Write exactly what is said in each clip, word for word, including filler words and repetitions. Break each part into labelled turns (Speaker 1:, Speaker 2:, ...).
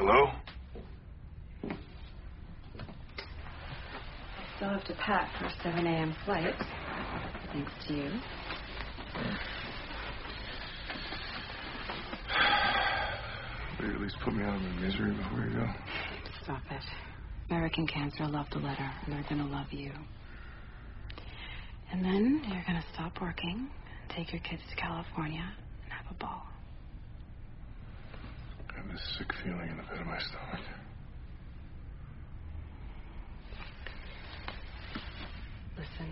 Speaker 1: Hello?
Speaker 2: Still have to pack for a seven a m flight, thanks to you.
Speaker 1: Will you at least put me out of my misery before you go?
Speaker 2: Stop it. American Cancer loved the letter, and they're going to love you. And then you're going to stop working, take your kids to California, and have a ball.
Speaker 1: I have this sick feeling in the pit of my stomach.
Speaker 2: Listen,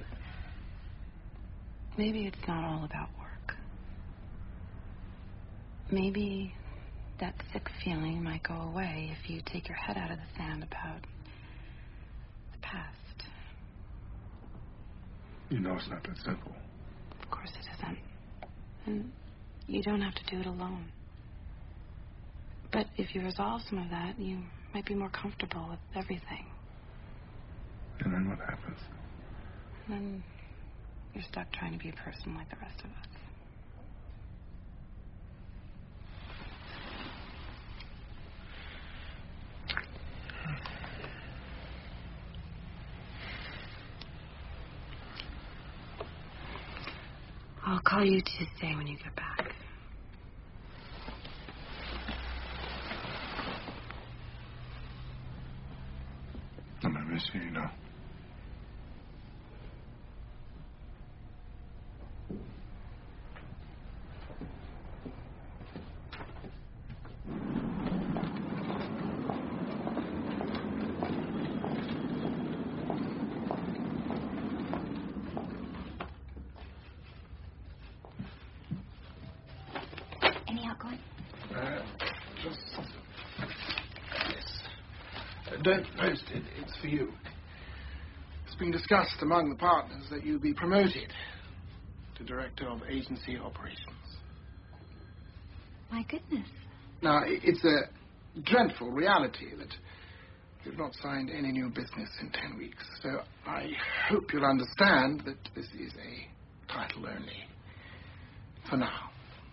Speaker 2: maybe it's not all about work. Maybe that sick feeling might go away if you take your head out of the sand about the past.
Speaker 1: You know it's not that simple.
Speaker 2: Of course it isn't. And you don't have to do it alone. But if you resolve some of that, you might be more comfortable with everything.
Speaker 1: And then what happens?
Speaker 2: And then you're stuck trying to be a person like the rest of us. I'll call you Tuesday when you get back.
Speaker 1: I'm gonna miss you, you know.
Speaker 3: Any outgoing?
Speaker 1: Uh, just... Yes. Uh, don't post it. It's for you. It's been discussed among the partners that you be promoted to Director of Agency Operations.
Speaker 3: My goodness.
Speaker 1: Now, i- it's a dreadful reality that you've not signed any new business in ten weeks. So I hope you'll understand that this is a title only. For now.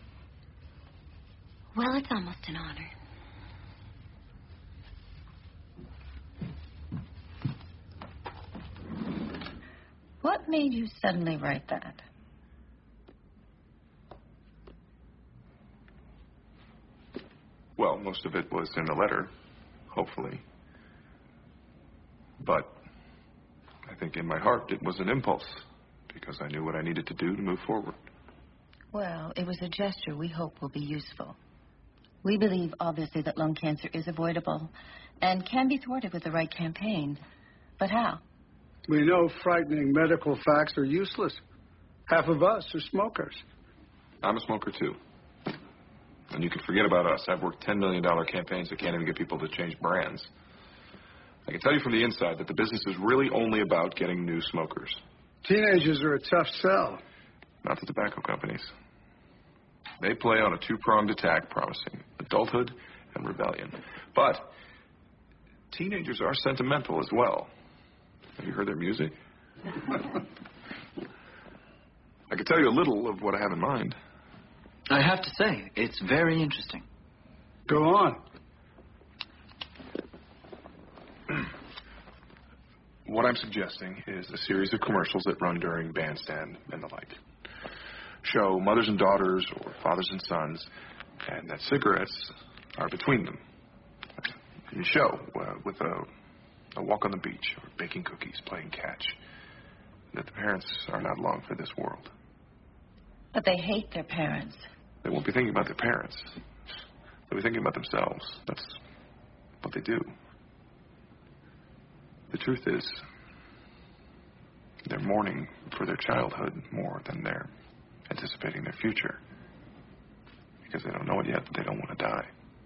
Speaker 3: Well, it's almost an honor.
Speaker 4: What made you suddenly write that?
Speaker 1: Well, most of it was in the letter, hopefully. But I think in my heart it was an impulse, because I knew what I needed to do to move forward.
Speaker 4: Well, it was a gesture we hope will be useful. We believe, obviously, that lung cancer is avoidable and can be thwarted with the right campaign. But how?
Speaker 5: We know frightening medical facts are useless. Half of us are smokers.
Speaker 1: I'm a smoker, too. And you can forget about us. I've worked ten million dollar campaigns that can't even get people to change brands. I can tell you from the inside that the business is really only about getting new smokers.
Speaker 5: Teenagers are a tough sell.
Speaker 1: Not the tobacco companies. They play on a two-pronged attack promising adulthood and rebellion. But teenagers are sentimental as well. Have you heard their music? I could tell you a little of what I have in mind.
Speaker 6: I have to say, it's very interesting.
Speaker 5: Go on.
Speaker 1: What I'm suggesting is a series of commercials that run during bandstand and the like. Show mothers and daughters or fathers and sons, and that cigarettes are between them. You show uh, with a, a walk on the beach or baking cookies, playing catch, that the parents are not long for this world.
Speaker 4: But they hate their parents.
Speaker 1: They won't be thinking about their parents. They'll be thinking about themselves. That's what they do. The truth is, they're mourning for their childhood more than they're anticipating their future. Because they don't know it yet, but they don't want to die.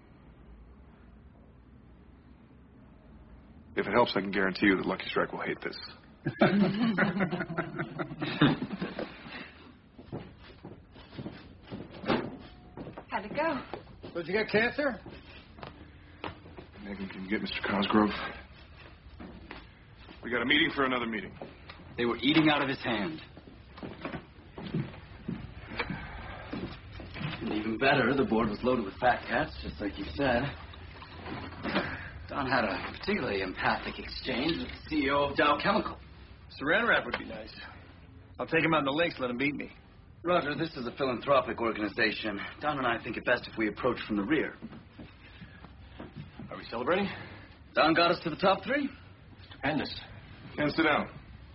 Speaker 1: If it helps, I can guarantee you that Lucky Strike will hate this.
Speaker 2: How'd it go?
Speaker 5: Did you get cancer?
Speaker 1: Megan, can you get Mister Cosgrove? We got a meeting for another meeting.
Speaker 6: They were eating out of his hand. And even better, the board was loaded with fat cats, just like you said. Don had a particularly empathic exchange with the C E O of Dow Chemical.
Speaker 7: Saran wrap would be nice. I'll take him out in the lakes, let him beat me.
Speaker 6: Roger, this is a philanthropic organization. Don and I think it best if we approach from the rear.
Speaker 7: Are we celebrating?
Speaker 6: Don got us to the top three.
Speaker 7: Stupendous.
Speaker 1: And sit down.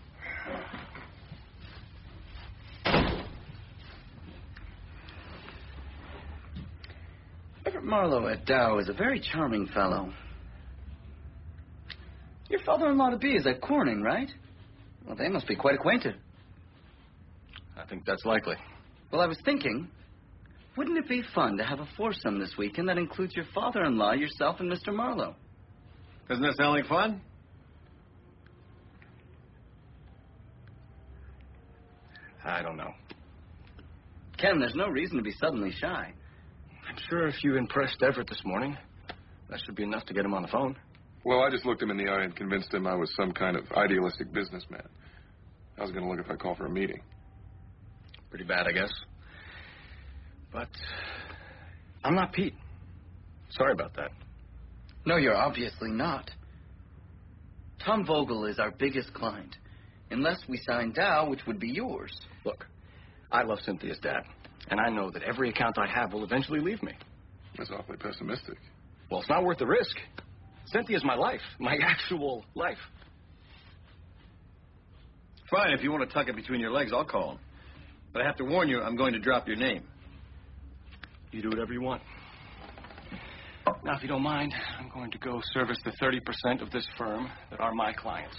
Speaker 6: Everett Marlowe at Dow is a very charming fellow. Your father-in-law-to-be is at Corning, right? Well, they must be quite acquainted.
Speaker 7: I think that's likely.
Speaker 6: Well, I was thinking, wouldn't it be fun to have a foursome this weekend that includes your father-in-law, yourself, and Mister Marlowe?
Speaker 7: Doesn't that sound like fun? I don't know.
Speaker 6: Ken, there's no reason to be suddenly shy.
Speaker 7: I'm sure if you impressed Everett this morning, that should be enough to get him on the phone.
Speaker 1: Well, I just looked him in the eye and convinced him I was some kind of idealistic businessman. I was going to look if I called for a meeting.
Speaker 7: Pretty bad, I guess. But I'm not Pete. Sorry about that.
Speaker 6: No, you're obviously not. Tom Vogel is our biggest client. Unless we sign Dow, which would be yours.
Speaker 7: Look, I love Cynthia's dad. And I know that every account I have will eventually leave me.
Speaker 1: That's awfully pessimistic.
Speaker 7: Well, it's not worth the risk. Cynthia's my life. My actual life. Fine, if you want to tuck it between your legs, I'll call him. But I have to warn you, I'm going to drop your name. You do whatever you want. Now, if you don't mind, I'm going to go service the thirty percent of this firm that are my clients.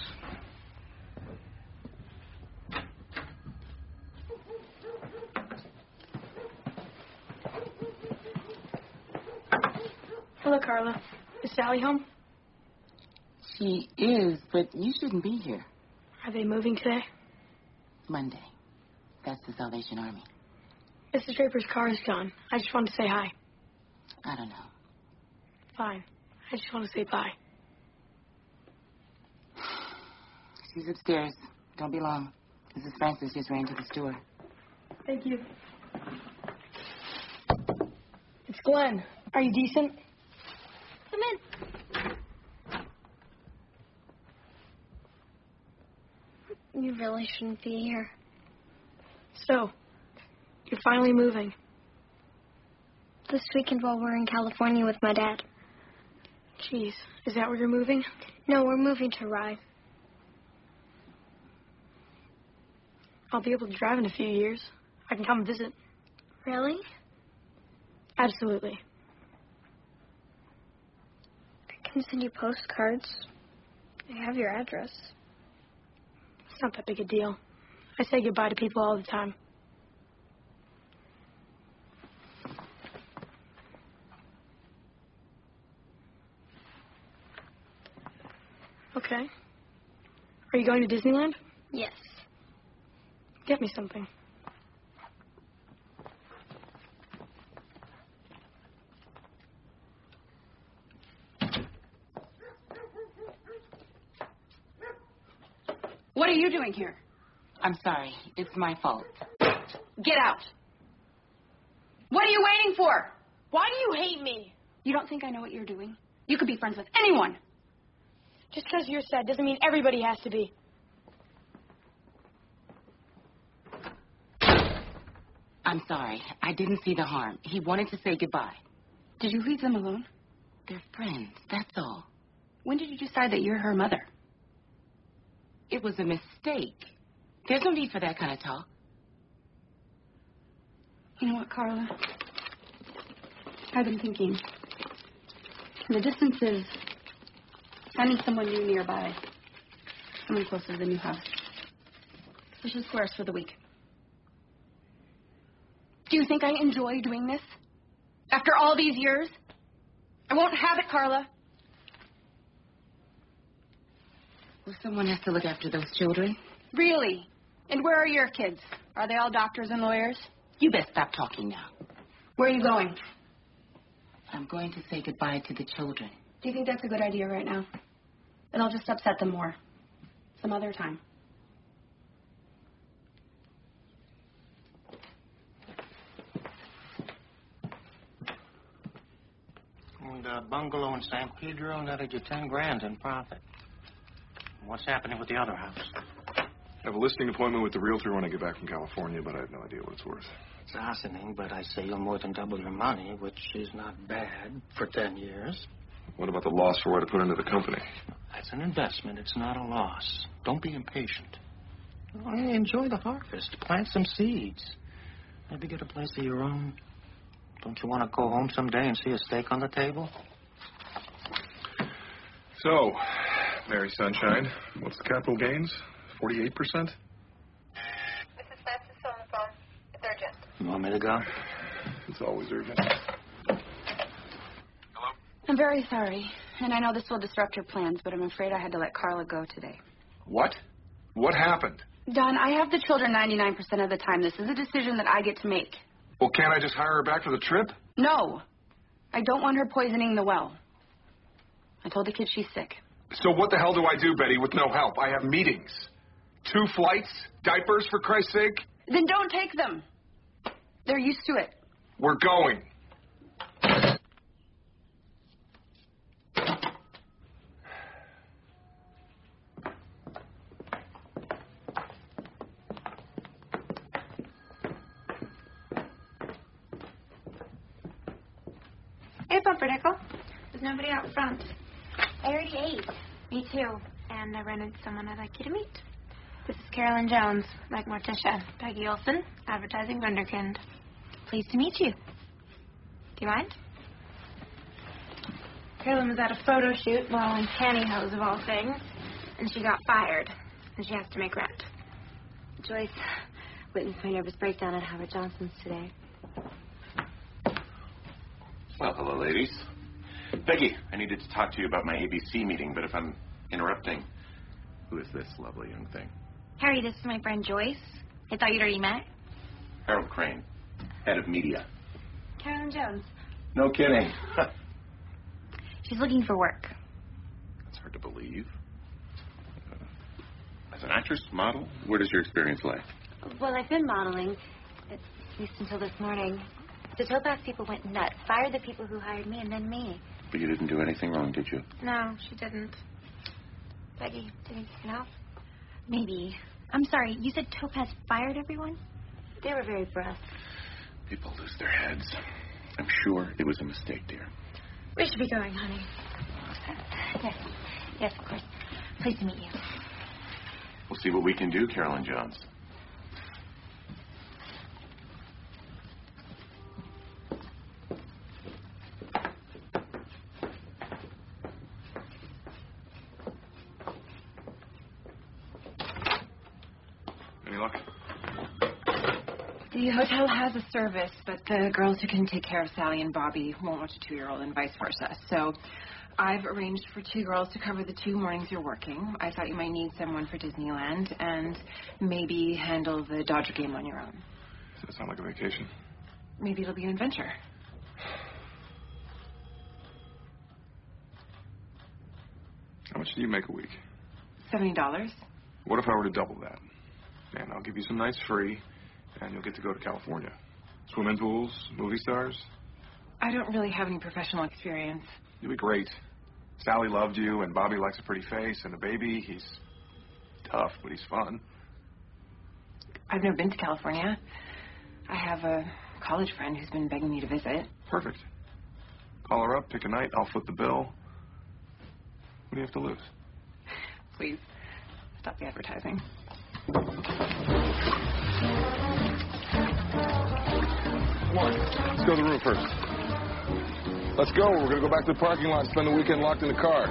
Speaker 2: Hello, Carla. Is Sally home?
Speaker 8: She is, but you shouldn't be here.
Speaker 2: Are they moving today?
Speaker 8: Monday. That's the Salvation Army.
Speaker 2: Missus Draper's car is gone. I just wanted to say hi.
Speaker 8: I don't know.
Speaker 2: Fine. I just want to say bye.
Speaker 8: She's upstairs. Don't be long. Missus Francis just ran to the store.
Speaker 2: Thank you. It's Glenn. Are you decent?
Speaker 3: Come in. You really shouldn't be here.
Speaker 2: So, you're finally moving.
Speaker 3: This weekend while we're in California with my dad.
Speaker 2: Jeez, is that where you're moving?
Speaker 3: No, we're moving to Rye.
Speaker 2: I'll be able to drive in a few years. I can come visit.
Speaker 3: Really?
Speaker 2: Absolutely.
Speaker 3: I can send you postcards. I have your address.
Speaker 2: It's not that big a deal. I say goodbye to people all the time. Okay. Are you going to Disneyland?
Speaker 3: Yes.
Speaker 2: Get me something.
Speaker 9: What are you doing here?
Speaker 8: I'm sorry. It's my fault.
Speaker 9: Get out. What are you waiting for?
Speaker 2: Why do you hate me?
Speaker 9: You don't think I know what you're doing? You could be friends with anyone.
Speaker 2: Just because you're sad doesn't mean everybody has to be.
Speaker 8: I'm sorry. I didn't see the harm. He wanted to say goodbye.
Speaker 9: Did you leave them alone?
Speaker 8: They're friends. That's all.
Speaker 9: When did you decide that you're her mother?
Speaker 8: It was a mistake. There's no need for that kind of talk.
Speaker 9: You know what, Carla? I've been thinking. The distance is finding someone new nearby. Someone closer than you have. We should square us for the week. Do you think I enjoy doing this? After all these years? I won't have it, Carla.
Speaker 8: Well, someone has to look after those children.
Speaker 9: Really? And where are your kids? Are they all doctors and lawyers?
Speaker 8: You best stop talking now.
Speaker 9: Where are you going?
Speaker 8: I'm going to say goodbye to the children.
Speaker 9: Do you think that's a good idea right now? It'll just upset them more. Some other time.
Speaker 7: Oh,
Speaker 10: opened a bungalow in San Pedro and netted you ten grand in profit. What's happening with the other house?
Speaker 1: I have a listing appointment with the realtor when I get back from California, but I have no idea what it's worth.
Speaker 10: It's arsoning, but I say you'll more than double your money, which is not bad for ten years.
Speaker 1: What about the loss for what I put into the company?
Speaker 10: That's an investment. It's not a loss. Don't be impatient. Oh, hey, enjoy the harvest. Plant some seeds. Maybe get a place of your own. Don't you want to go home someday and see a steak on the table?
Speaker 1: So, Mary Sunshine, what's the capital gains? forty-eight percent?
Speaker 11: This is Francis on the phone. It's urgent.
Speaker 10: You want me to go?
Speaker 1: It's always urgent.
Speaker 9: Hello? I'm very sorry. And I know this will disrupt your plans, but I'm afraid I had to let Carla go today.
Speaker 1: What? What happened?
Speaker 9: Don, I have the children ninety-nine percent of the time. This is a decision that I get to make.
Speaker 1: Well, can't I just hire her back for the trip?
Speaker 9: No. I don't want her poisoning the well. I told the kid she's sick.
Speaker 1: So what the hell do I do, Betty, with no help? I have meetings. Two flights? Diapers, for Christ's sake?
Speaker 9: Then don't take them. They're used to it.
Speaker 1: We're going.
Speaker 3: Hey, Pumpernickel. There's nobody out front. I already ate. Me too. And I rented someone I'd like you to meet. This is Carolyn Jones, like Morticia. Peggy Olson, advertising Wunderkind. Pleased to meet you. Do you mind? Carolyn was at a photo shoot, well, in pantyhose of all things, and she got fired, and she has to make rent.
Speaker 12: Joyce witnessed my nervous breakdown at Howard Johnson's today.
Speaker 13: Well, hello, ladies. Peggy, I needed to talk to you about my A B C meeting, but if I'm interrupting, who is this lovely young thing?
Speaker 3: Harry, this is my friend Joyce. I thought you'd already met.
Speaker 13: Harold Crane, head of media.
Speaker 3: Carolyn Jones.
Speaker 13: No kidding.
Speaker 3: She's looking for work.
Speaker 13: That's hard to believe. Uh, as an actress, model, where does your experience lie?
Speaker 12: Well, I've been modeling, at least until this morning. The Topaz people went nuts, fired the people who hired me, and then me.
Speaker 13: But you didn't do anything wrong, did you?
Speaker 3: No, she didn't. Peggy, do you think you can help? Maybe. I'm sorry, you said Topaz fired everyone?
Speaker 12: They were very brusque.
Speaker 13: People lose their heads. I'm sure it was a mistake, dear.
Speaker 3: We should be going, honey.
Speaker 12: Yes, yes, of course. Pleased to meet you.
Speaker 13: We'll see what we can do, Carolyn Jones.
Speaker 1: Any luck?
Speaker 14: The hotel has a service, but the girls who can take care of Sally and Bobby won't watch a two-year-old and vice versa. So I've arranged for two girls to cover the two mornings you're working. I thought you might need someone for Disneyland and maybe handle the Dodger game on your own.
Speaker 1: Does that sound like a vacation?
Speaker 14: Maybe it'll be an adventure.
Speaker 1: How much do you make a week?
Speaker 14: seventy dollars.
Speaker 1: What if I were to double that? And I'll give you some nights free, and you'll get to go to California. Swimming pools, movie stars.
Speaker 14: I don't really have any professional experience.
Speaker 1: You'll be great. Sally loved you, and Bobby likes a pretty face, and the baby, he's tough, but he's fun.
Speaker 14: I've never been to California. I have a college friend who's been begging me to visit.
Speaker 1: Perfect. Call her up, pick a night, I'll foot the bill. What do you have to lose?
Speaker 14: Please, stop the advertising.
Speaker 1: Come on, let's go to the room first. Let's go. We're going to go back to the parking lot and spend the weekend locked in the car.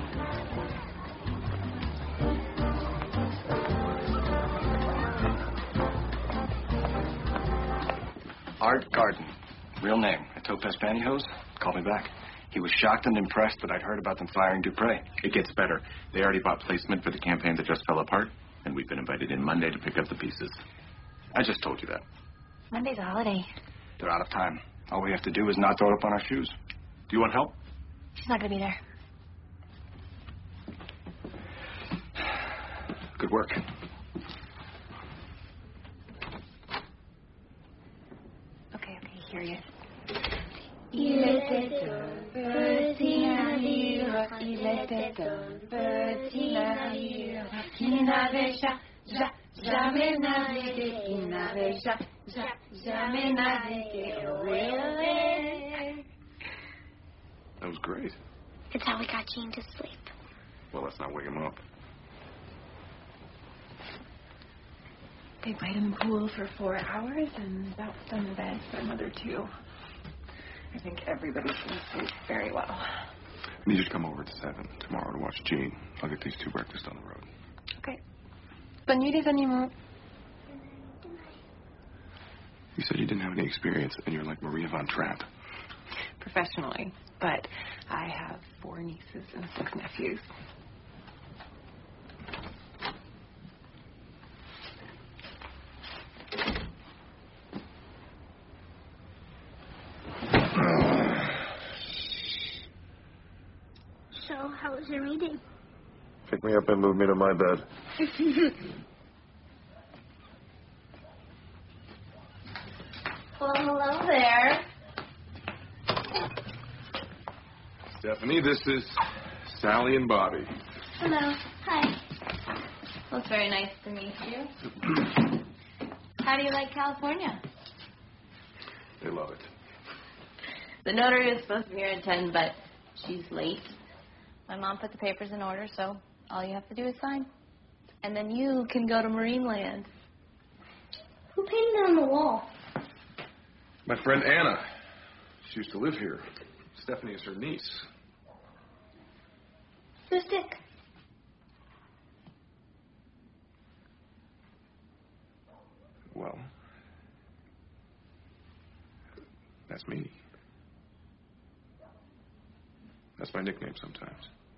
Speaker 7: Art Garden. Real name. At Topaz Pantyhose. Called me back. He was shocked and impressed that I'd heard about them firing Dupre.
Speaker 13: It gets better. They already bought placement for the campaign that just fell apart, and we've been invited in Monday to pick up the pieces. I just told you that.
Speaker 12: Monday's a holiday.
Speaker 7: They're out of time. All we have to do is not throw it up on our shoes.
Speaker 13: Do you want help?
Speaker 12: She's not going to be there.
Speaker 7: Good work.
Speaker 12: Okay, okay, here you. Il était un petit navire, il était un petit navire qui n'avait ja, ja, jamais navigué, qui n'avait ja, ja, jamais navigué. Really?
Speaker 1: That was great.
Speaker 3: It's how we got Gene to sleep.
Speaker 1: Well, let's not wake him up.
Speaker 14: They played in the pool for four hours and bounced on the bed for another two. I think everybody's going to sleep very well.
Speaker 1: I need you to come over at seven tomorrow to watch Gene. I'll get these two breakfast on the road.
Speaker 14: Okay. Bonne nuit, les animaux.
Speaker 1: You said you didn't have any experience, and you're like Maria von Trapp.
Speaker 14: Professionally, but I have four nieces and six nephews.
Speaker 3: So, how was your meeting?
Speaker 1: Pick me up and move me to my bed.
Speaker 3: Well, hello there.
Speaker 1: Stephanie, this is Sally and Bobby.
Speaker 3: Hello. Hi. Well, it's very nice to meet you. How do you like California?
Speaker 1: They love it.
Speaker 2: The notary is supposed to be here at ten, but she's late. My mom put the papers in order, so all you have to do is sign. And then you can go to Marineland.
Speaker 3: Who painted it on the wall?
Speaker 1: My friend Anna. She used to live here. Stephanie is her niece.
Speaker 3: Who's Dick?
Speaker 1: Well, that's me. That's my nickname sometimes.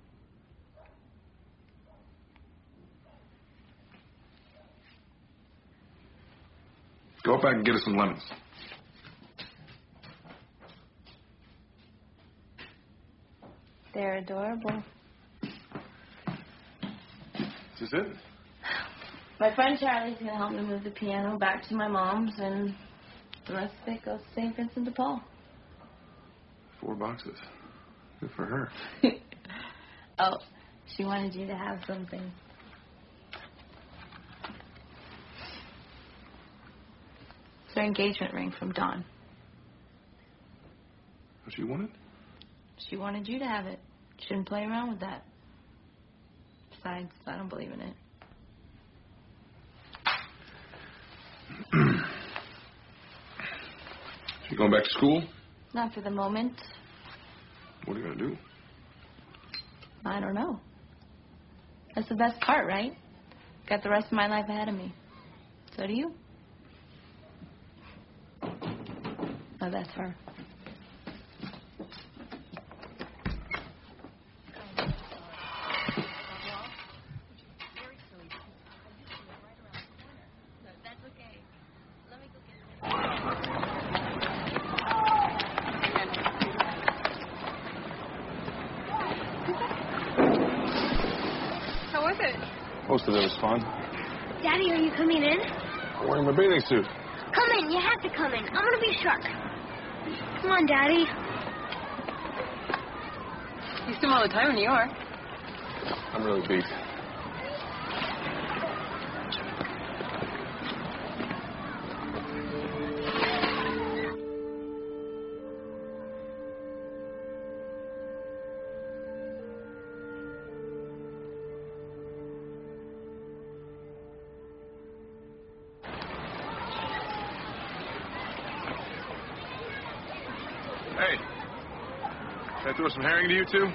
Speaker 1: Go up back and get us some lemons.
Speaker 2: They're adorable.
Speaker 1: Is this it?
Speaker 2: My friend Charlie's going to help me move the piano back to my mom's, and the rest of it goes to Saint Vincent de Paul.
Speaker 1: Four boxes. Good for her.
Speaker 2: Oh, she wanted you to have something. It's her engagement ring from Dawn.
Speaker 1: What she wanted?
Speaker 2: She wanted you to have it. Shouldn't play around with that. Besides, I don't believe in it.
Speaker 1: You going back to school?
Speaker 2: Not for the moment.
Speaker 1: What are you going to do?
Speaker 2: I don't know. That's the best part, right? Got the rest of my life ahead of me. So do you. Oh, that's her.
Speaker 1: Most of it was fun.
Speaker 3: Daddy, are you coming in?
Speaker 1: I'm wearing my bathing suit.
Speaker 3: Come in. You have to come in. I'm going to be a shark. Come on, Daddy.
Speaker 14: You swim all the time in New York.
Speaker 1: I'm really beat. Hey, can I throw some herring to you two?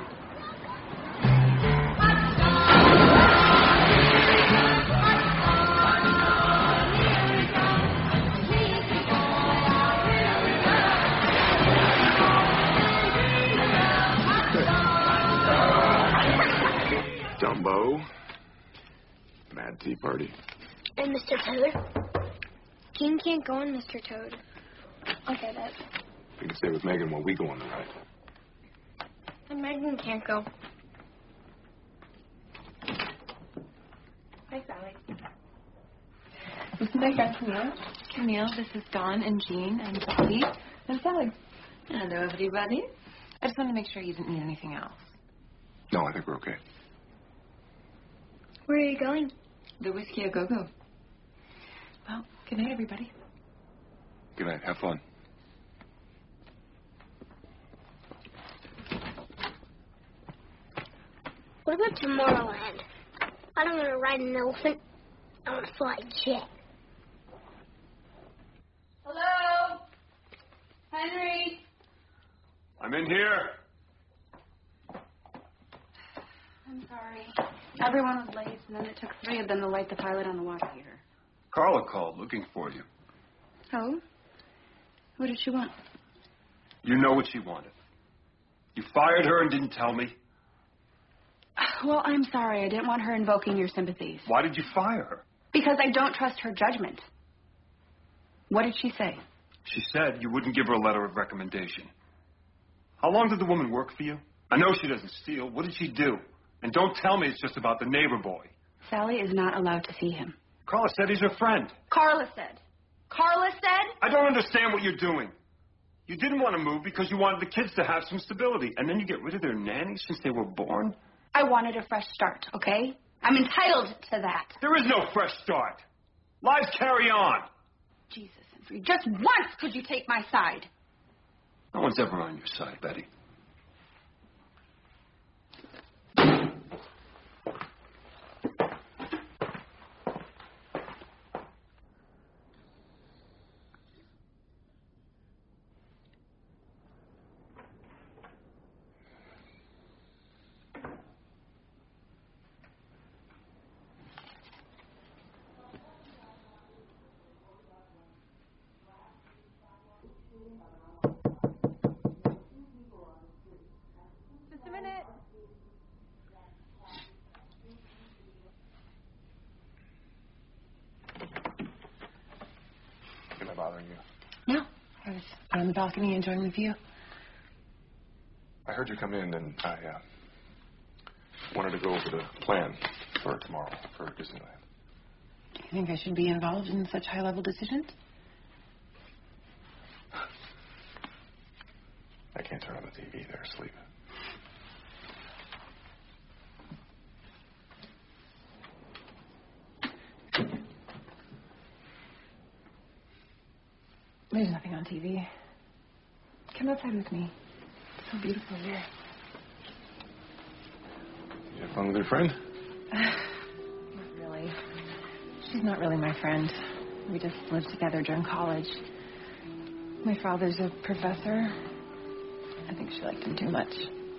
Speaker 1: Dumbo. Mad Tea Party.
Speaker 3: And Mister Toad? King can't go on Mister Toad. Okay, that.
Speaker 1: You can stay with Megan while we go on the ride.
Speaker 3: And Megan can't go. Hi, Sally.
Speaker 14: This is my friend Camille. Camille, this is Dawn and Jean and Bobby and Sally. Hello, everybody. I just wanted to make sure you didn't need anything else.
Speaker 1: No, I think we're okay.
Speaker 3: Where are you going?
Speaker 14: The Whiskey A Go-Go. Well, good night, everybody.
Speaker 1: Good night. Have fun.
Speaker 3: What about Tomorrowland? I don't want to ride an elephant. I want to fly a jet.
Speaker 9: Hello? Henry?
Speaker 7: I'm in here.
Speaker 9: I'm sorry. Everyone was late, and then it took three of them to light the pilot on the water heater.
Speaker 7: Carla called looking for you.
Speaker 9: Oh? What did she want?
Speaker 7: You know what she wanted. You fired her and didn't tell me.
Speaker 9: Well, I'm sorry. I didn't want her invoking your sympathies.
Speaker 7: Why did you fire her?
Speaker 9: Because I don't trust her judgment. What did she say?
Speaker 7: She said you wouldn't give her a letter of recommendation. How long did the woman work for you? I know she doesn't steal. What did she do? And don't tell me it's just about the neighbor boy.
Speaker 9: Sally is not allowed to see him.
Speaker 7: Carla said he's her friend.
Speaker 9: Carla said. Carla said?
Speaker 7: I don't understand what you're doing. You didn't want to move because you wanted the kids to have some stability, and then you get rid of their nannies since they were born?
Speaker 9: I wanted a fresh start, okay? I'm entitled to that.
Speaker 7: There is no fresh start. Lives carry on.
Speaker 9: Jesus, Humphrey, just once could you take my side?
Speaker 7: No one's ever on your side, Betty.
Speaker 14: Just a minute.
Speaker 1: Am I bothering you?
Speaker 14: No, I was on the balcony enjoying the view.
Speaker 1: I heard you come in, and I uh, wanted to go over the plan for tomorrow for Disneyland.
Speaker 14: You think I should be involved in such high-level decisions?
Speaker 1: I can't turn on the T V. They're asleep.
Speaker 14: There's nothing on T V. Come outside with me. It's so beautiful here.
Speaker 1: Did you have fun with your friend?
Speaker 14: Not really. She's not really my friend. We just lived together during college. My father's a professor. I think she liked him too much.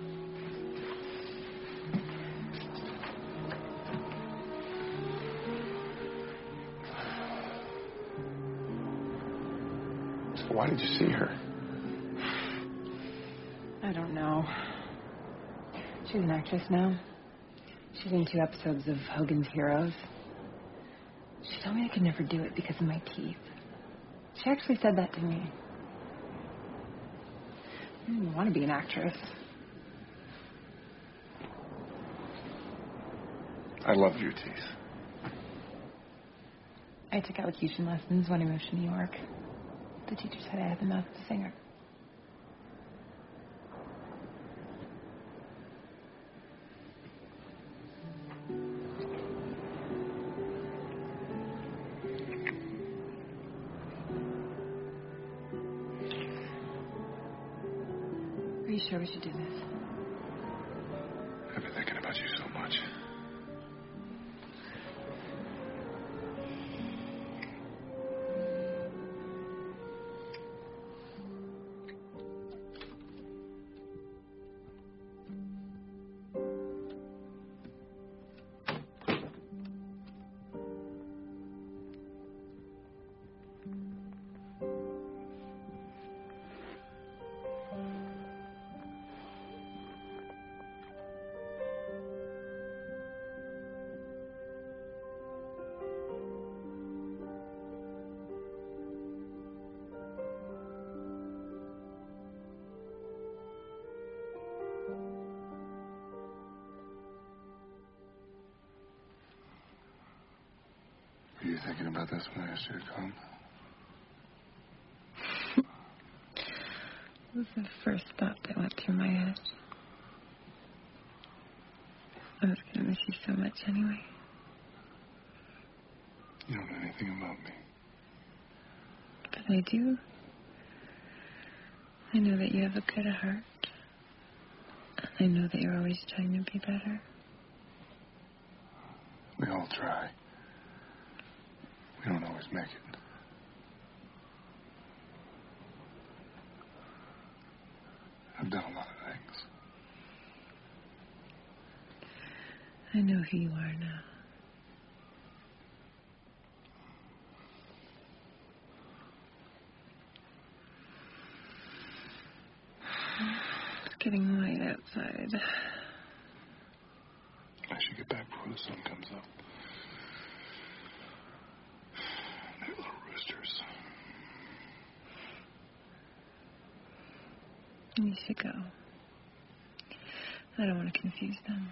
Speaker 1: So why did you see her?
Speaker 14: I don't know. She's an actress now. She's in two episodes of Hogan's Heroes. She told me I could never do it because of my teeth. She actually said that to me. I didn't want to be an actress.
Speaker 1: I loved your teeth.
Speaker 14: I took elocution lessons when I moved to New York. The teacher said I had the mouth of a singer. Are you sure we should do this?
Speaker 1: I've been thinking about you so much. Were you thinking about this when I asked you to come?
Speaker 14: It was the first thought that went through my head. I was going to miss you so much anyway.
Speaker 1: You don't know anything about me.
Speaker 14: But I do. I know that you have a good heart. I know that you're always trying to be better.
Speaker 1: We all try. We don't always make it. I've done a lot of things.
Speaker 14: I know who you are now. It's getting light outside.
Speaker 1: I should get back before the sun comes up. They're little roosters.
Speaker 14: You should go. I don't want to confuse them.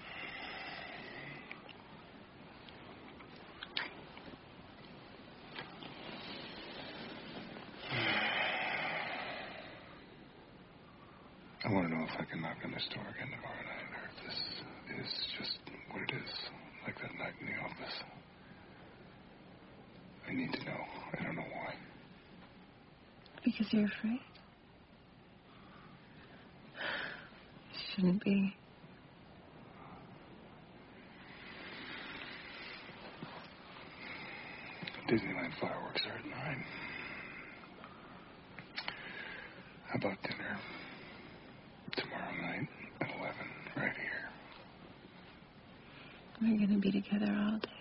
Speaker 1: I want to know if I can knock on this door again tomorrow night, or if this is just what it is, like that night in the office. I need to know. I don't know why.
Speaker 14: Because you're afraid? You shouldn't be.
Speaker 1: Disneyland fireworks are at nine. How about dinner tomorrow night at eleven, right here?
Speaker 14: We're going to be together all day.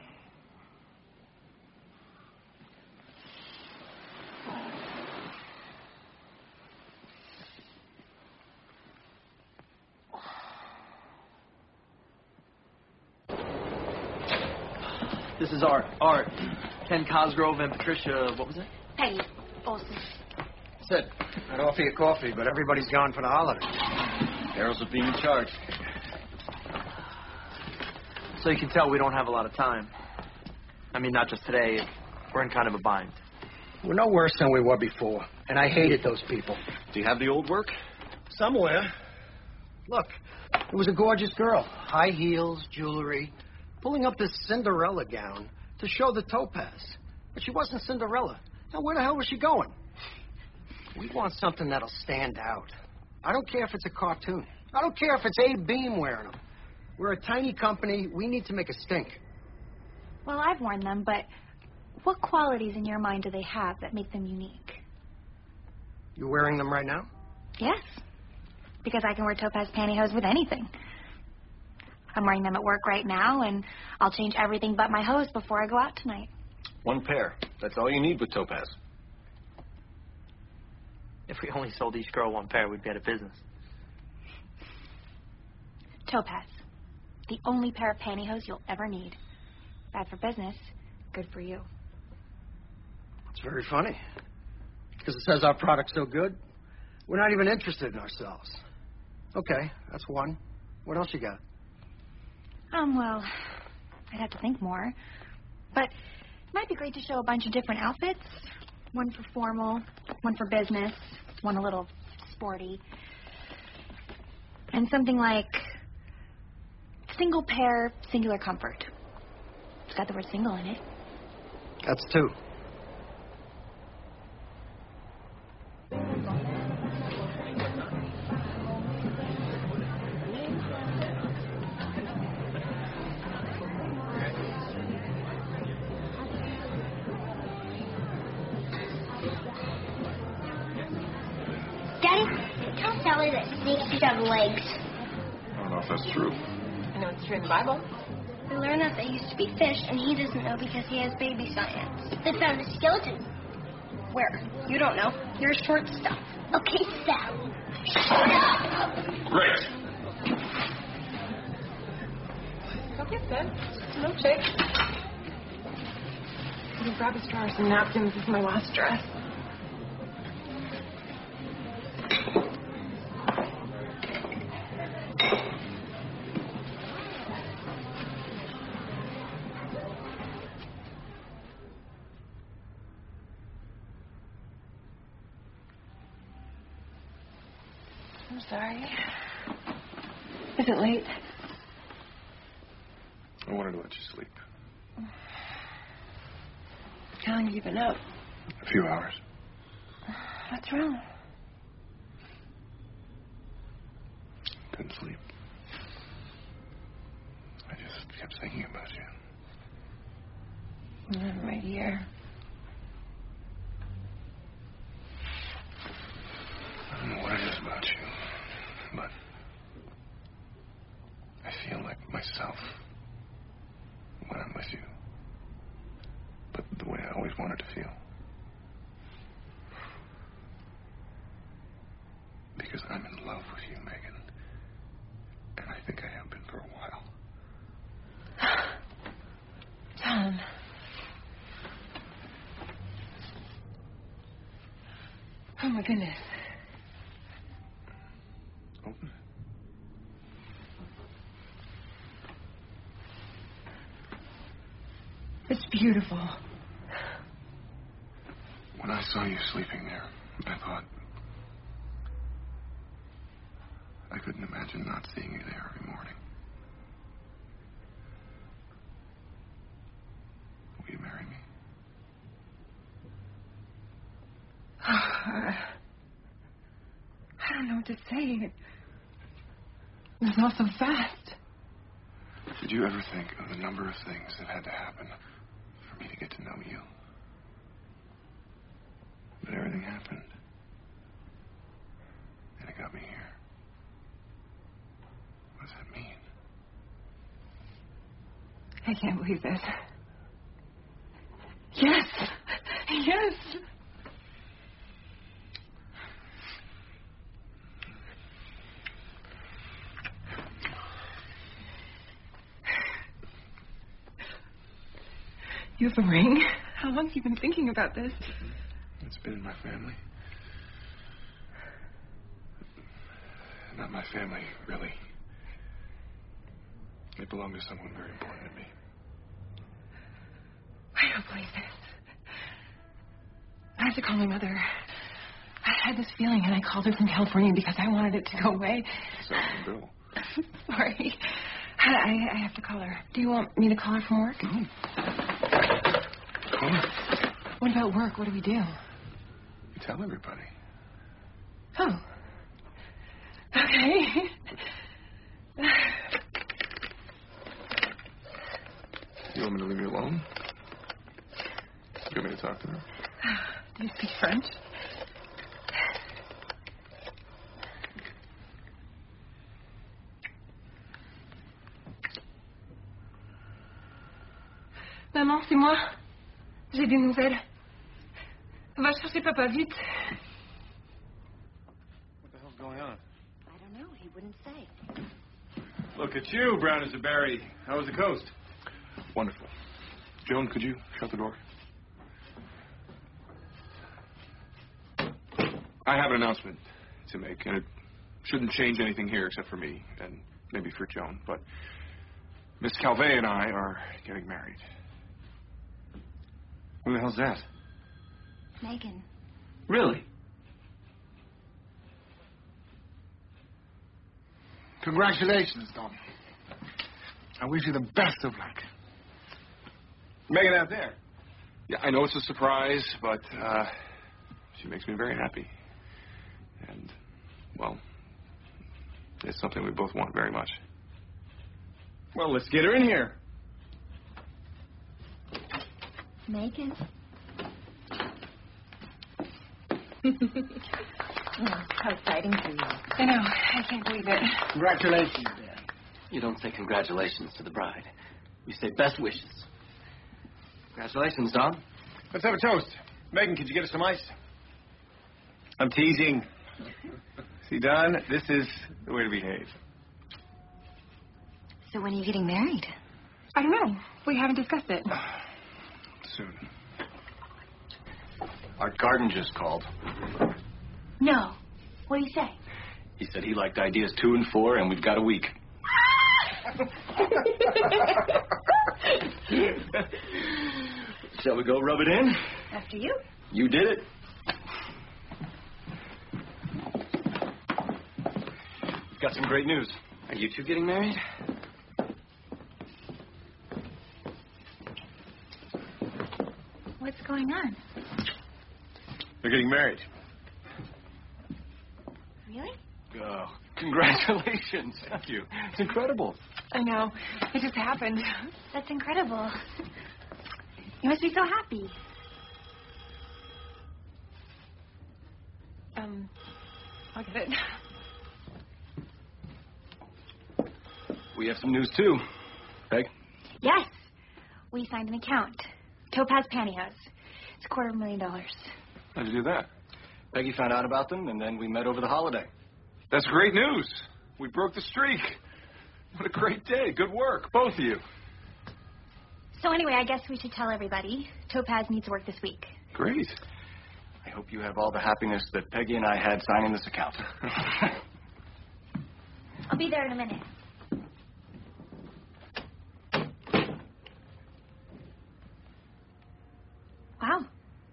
Speaker 15: This is Art. Art. Ken Cosgrove and Patricia, what was it?
Speaker 3: Peggy Olson.
Speaker 16: Sid, I'd offer you coffee, but everybody's gone for the holiday.
Speaker 7: Daryl's will be in charge.
Speaker 15: So you can tell we don't have a lot of time. I mean, not just today. We're in kind of a bind.
Speaker 16: We're no worse than we were before, and I hated those people.
Speaker 7: Do you have the old work?
Speaker 16: Somewhere. Look, it was a gorgeous girl. High heels, jewelry, pulling up this Cinderella gown to show the topaz. But she wasn't Cinderella. Now, where the hell was she going? We want something that'll stand out. I don't care if it's a cartoon. I don't care if it's Abe Beam wearing them. We're a tiny company. We need to make a stink.
Speaker 3: Well, I've worn them, but what qualities in your mind do they have that make them unique?
Speaker 16: You wearing them right now?
Speaker 3: Yes, because I can wear topaz pantyhose with anything. I'm wearing them at work right now, and I'll change everything but my hose before I go out tonight.
Speaker 7: One pair. That's all you need with topaz.
Speaker 15: If we only sold each girl one pair, we'd be out of business.
Speaker 3: Topaz. The only pair of pantyhose you'll ever need. Bad for business, good for you.
Speaker 16: It's very funny. Because it says our product's so good, we're not even interested in ourselves. Okay, that's one. What else you got?
Speaker 3: Um, well, I'd have to think more. But it might be great to show a bunch of different outfits. One for formal, one for business, one a little sporty. And something like single pair, singular comfort. It's got the word single in it.
Speaker 16: That's two.
Speaker 17: Daddy, tell Sally that snakes should have legs.
Speaker 1: I don't know if that's true.
Speaker 14: I know it's true in the Bible.
Speaker 17: We learned that they used to be fish, and he doesn't know because he has baby science. They found a skeleton. Where? You don't know. You're short stuff. Okay, Sally. Shut up!
Speaker 1: Great.
Speaker 14: Okay, Sid. Just a milkshake. You can grab his drawer, some napkins. This is my last dress. sorry. Is it late?
Speaker 1: I wanted to let you sleep.
Speaker 14: How long have you been up?
Speaker 1: A few hours.
Speaker 14: What's wrong?
Speaker 1: Couldn't sleep. I just kept thinking about you.
Speaker 14: I'm right here.
Speaker 1: I don't know what it is about you, but I feel like myself when I'm with you. But the way I always wanted to feel. Because I'm in love with you, Megan. And I think I have been for a while.
Speaker 14: Tom. Oh, my goodness.
Speaker 1: Open it.
Speaker 14: It's beautiful.
Speaker 1: When I saw you sleeping there, I thought I couldn't imagine not seeing you there every morning. Will you marry me?
Speaker 14: I don't know what to say. It was all so fast.
Speaker 1: Did you ever think of the number of things that had to happen for me to get to know you? But everything happened. And it got me here. What does that mean?
Speaker 14: I can't believe this. Yes! Yes! You have a ring? How long have you been thinking about this?
Speaker 1: It's been in my family. Not my family, really. It belonged to someone very important to me.
Speaker 14: I don't believe this. I have to call my mother. I had this feeling, and I called her from California because I wanted it to go away.
Speaker 1: So, Bill.
Speaker 14: Sorry. I, I have to call her. Do you want me to call her from work?
Speaker 1: No. Call her.
Speaker 14: What about work? What do we do?
Speaker 1: You tell everybody.
Speaker 14: Oh. Okay.
Speaker 1: You want me to leave you alone? You want me to talk to her?
Speaker 14: Do you speak French? Maman, c'est moi. J'ai des nouvelles. Va chercher papa vite.
Speaker 7: What the hell's going on?
Speaker 4: I don't know. He wouldn't say.
Speaker 7: Look at you, brown as a berry. How was the coast?
Speaker 1: Wonderful. Joan, could you shut the door? I have an announcement to make, and it shouldn't change anything here except for me, and maybe for Joan, but Miss Calvé and I are getting married.
Speaker 7: Who the hell's that?
Speaker 4: Megan.
Speaker 7: Really?
Speaker 5: Congratulations, Don. I wish you the best of luck.
Speaker 7: Megan out there.
Speaker 1: Yeah, I know it's a surprise, but uh, she makes me very happy. And, well, it's something we both want very much.
Speaker 7: Well, let's get her in here.
Speaker 4: Megan? Oh, how exciting for you.
Speaker 14: I know. I can't believe it.
Speaker 5: Congratulations, Dad.
Speaker 6: You don't say congratulations to the bride. You say best wishes. Congratulations, Don.
Speaker 7: Let's have a toast. Megan, could you get us some ice? I'm teasing. See, Don, this is the way to behave.
Speaker 4: So when are you getting married?
Speaker 14: I don't know. We haven't discussed it.
Speaker 1: Soon.
Speaker 7: Art Garden just called.
Speaker 17: No. What do you say?
Speaker 7: He said he liked ideas two and four, and we've got a week. Shall we go rub it in?
Speaker 4: After you.
Speaker 7: You did it. got some great news.
Speaker 6: Are you two getting married?
Speaker 3: What's going on?
Speaker 7: They're getting married.
Speaker 3: Really?
Speaker 7: Oh, congratulations. Thank you. It's incredible.
Speaker 14: I know. It just happened.
Speaker 3: That's incredible. You must be so happy.
Speaker 14: Um, I'll get it.
Speaker 7: We have some news, too. Peg?
Speaker 3: Yes. We signed an account. Topaz Pantyhose. It's a quarter of a million dollars.
Speaker 7: How'd you do that? Peggy found out about them, and then we met over the holiday.
Speaker 1: That's great news. We broke the streak. What a great day. Good work, both of you.
Speaker 3: So anyway, I guess we should tell everybody. Topaz needs work this week.
Speaker 1: Great.
Speaker 7: I hope you have all the happiness that Peggy and I had signing this account.
Speaker 3: I'll be there in a minute. Wow.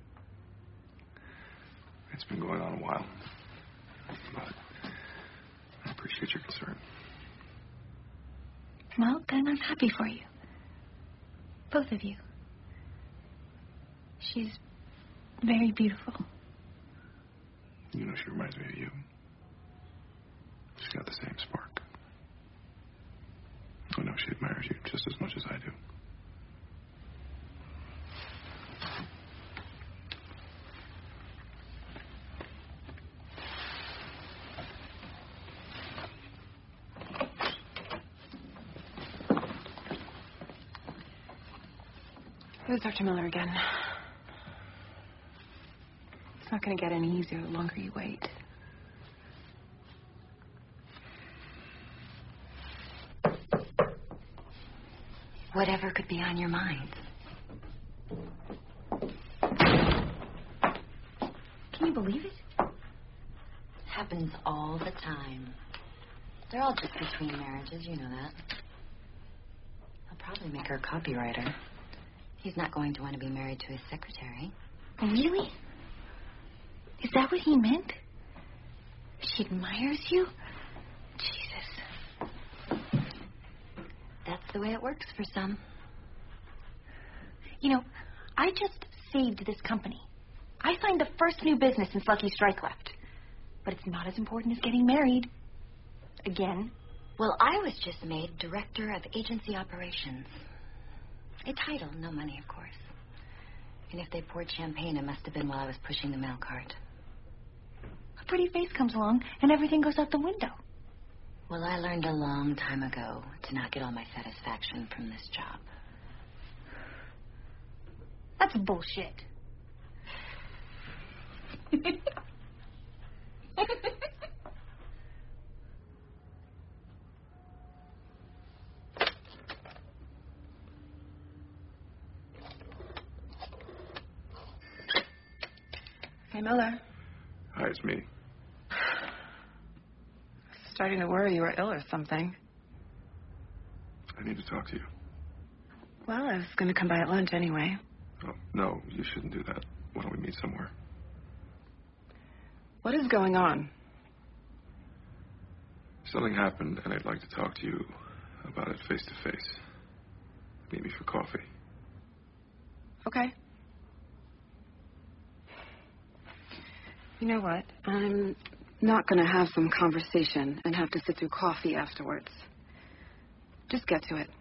Speaker 1: It's been going on a while. But I appreciate your concern.
Speaker 3: Well, then I'm happy for you. Both of you. She's very beautiful.
Speaker 1: You know, she reminds me of you. She's got the same spark. I know she admires you just as much as I do.
Speaker 14: There's Doctor Miller again. It's not going to get any easier the longer you wait.
Speaker 4: Whatever could be on your mind.
Speaker 3: Can you believe it?
Speaker 4: Happens all the time. They're all just between marriages, you know that. I'll probably make her a copywriter. He's not going to want to be married to his secretary.
Speaker 3: Really? Is that what he meant? She admires you? Jesus.
Speaker 4: That's the way it works for some.
Speaker 3: You know, I just saved this company. I signed the first new business since Lucky Strike left. But it's not as important as getting married. Again.
Speaker 4: Well, I was just made director of agency operations. A title, no money, of course. And if they poured champagne, it must have been while I was pushing the mail cart.
Speaker 3: A pretty face comes along, and everything goes out the window.
Speaker 4: Well, I learned a long time ago to not get all my satisfaction from this job.
Speaker 3: That's bullshit.
Speaker 14: Hey, Miller.
Speaker 1: Hi, it's me.
Speaker 14: Starting to worry you were ill or something.
Speaker 1: I need to talk to you.
Speaker 14: Well, I was going to come by at lunch anyway.
Speaker 1: Oh, no, you shouldn't do that. Why don't we meet somewhere?
Speaker 14: What is going on?
Speaker 1: Something happened, and I'd like to talk to you about it face to face. Meet me for coffee.
Speaker 14: Okay. You know what? I'm not going to have some conversation and have to sit through coffee afterwards. Just get to it.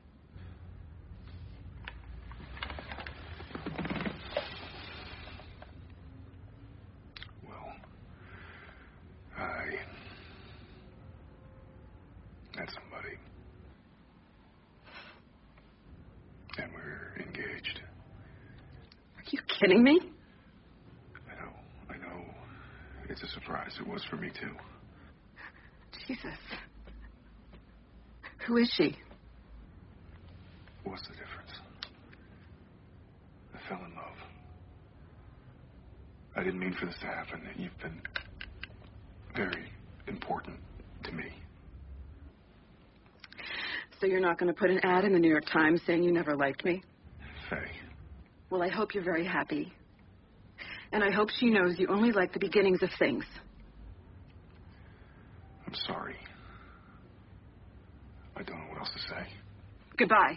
Speaker 1: Well, I met somebody. And we're engaged.
Speaker 14: Are you kidding me?
Speaker 1: It's a surprise. It was for me, too.
Speaker 14: Jesus. Who is she?
Speaker 1: What's the difference? I fell in love. I didn't mean for this to happen. You've been very important to me.
Speaker 14: So you're not going to put an ad in the New York Times saying you never liked me?
Speaker 1: Faye.
Speaker 14: Well, I hope you're very happy. And I hope she knows you only like the beginnings of things.
Speaker 1: I'm sorry. I don't know what else to say.
Speaker 9: Goodbye.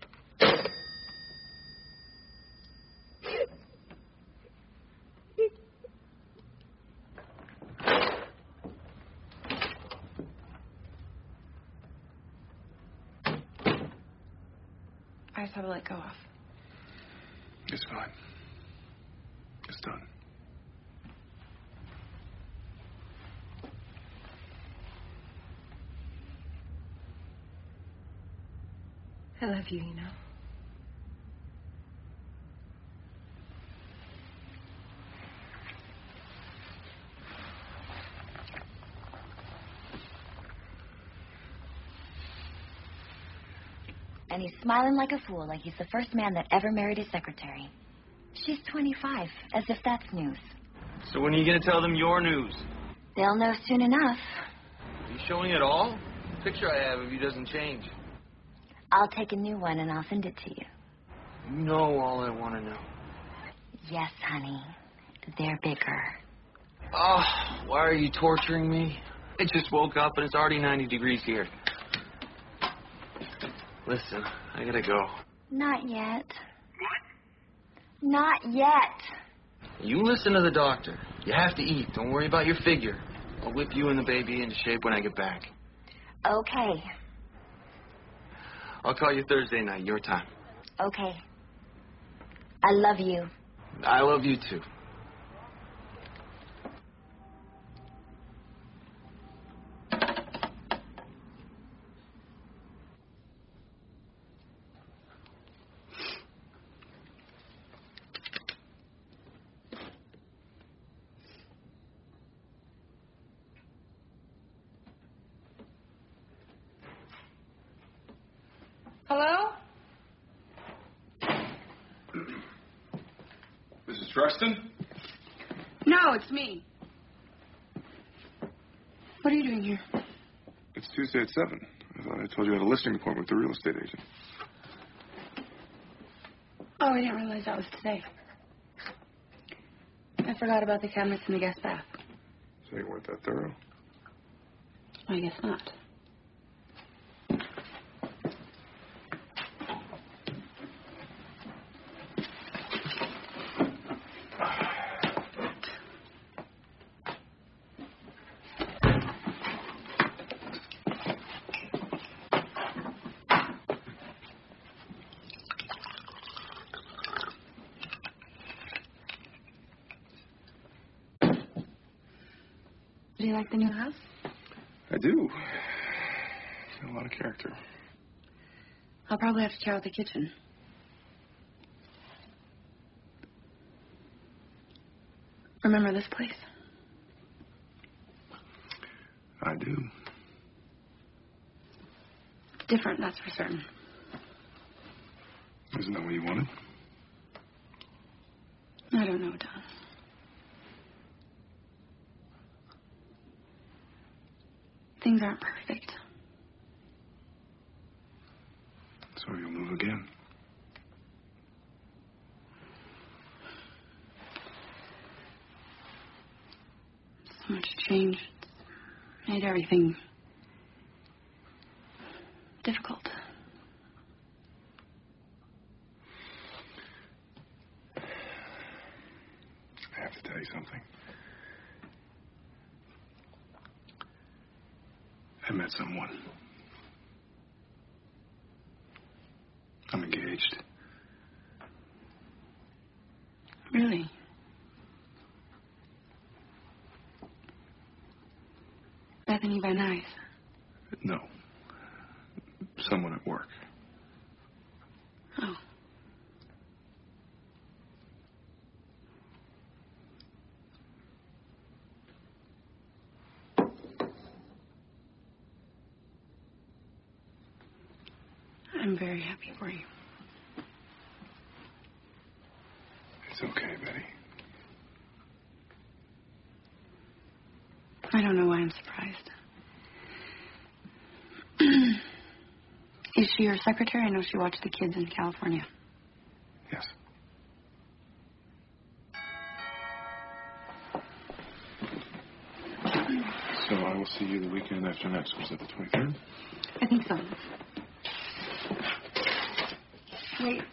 Speaker 2: I just have to let go off.
Speaker 1: It's fine. It's done.
Speaker 2: I love you, you know.
Speaker 4: And he's smiling like a fool, like he's the first man that ever married his secretary. She's twenty-five, as if that's news.
Speaker 15: So when are you going to tell them your news?
Speaker 4: They'll know soon enough.
Speaker 15: Are you showing it all? The picture I have of you doesn't change.
Speaker 4: I'll take a new one and I'll send it to you.
Speaker 15: You know all I want to know.
Speaker 4: Yes, honey. They're bigger.
Speaker 15: Oh, why are you torturing me? I just woke up and it's already ninety degrees here. Listen, I gotta go.
Speaker 4: Not yet. What? Not yet.
Speaker 15: You listen to the doctor. You have to eat. Don't worry about your figure. I'll whip you and the baby into shape when I get back.
Speaker 4: Okay.
Speaker 15: I'll call you Thursday night, your time.
Speaker 4: Okay. I love you.
Speaker 15: I love you too.
Speaker 9: Hello?
Speaker 1: Missus Truxton?
Speaker 9: No, it's me. What are you doing here?
Speaker 1: It's Tuesday at seven. I thought I told you I had a listing appointment with the real estate agent.
Speaker 9: Oh, I didn't realize that was today. I forgot about the cabinets in the guest bath.
Speaker 1: So you weren't that thorough?
Speaker 9: I guess not. Do you like the new house?
Speaker 1: I do. It's got a lot of character.
Speaker 9: I'll probably have to chow out the kitchen. Remember this place?
Speaker 1: I do.
Speaker 9: It's different, that's for certain.
Speaker 1: Isn't that what you wanted?
Speaker 9: I don't know, Don. Things aren't perfect.
Speaker 1: So you'll move again.
Speaker 9: So much change. It's made everything difficult.
Speaker 1: I have to tell you something. I met someone. I'm engaged.
Speaker 9: Really? Bethany Van Nuys?
Speaker 1: No. Someone at work.
Speaker 9: Oh. I'm very happy for you.
Speaker 1: It's okay, Betty.
Speaker 9: I don't know why I'm surprised. Is she your secretary? I know she watched the kids in California.
Speaker 1: Yes. So I will see you the weekend after next. Was that the twenty-third?
Speaker 9: I think so. Wait.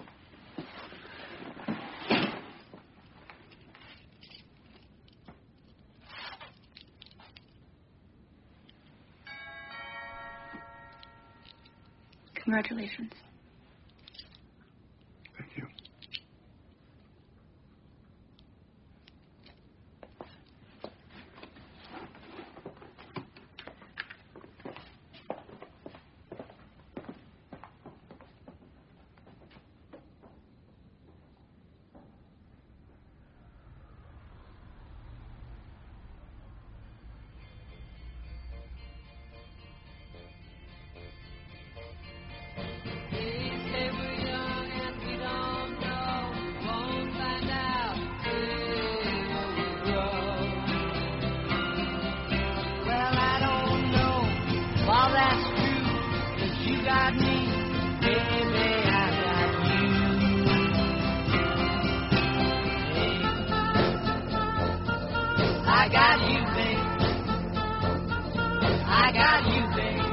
Speaker 9: Congratulations.
Speaker 1: Thank you.
Speaker 12: I got you, babe. I got you, babe.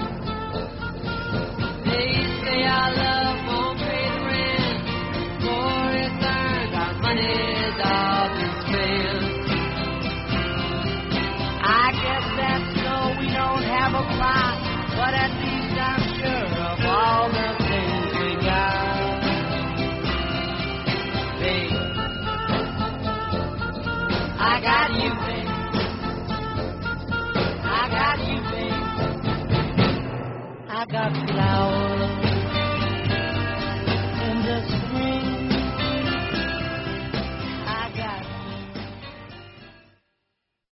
Speaker 12: They say our love won't pay the rent. For it's earned, our money's all been spent. I guess that's so we don't have a plot, but at least I'm sure of all the things we got. Babe, I got you, babe. I got you, babe. I got flowers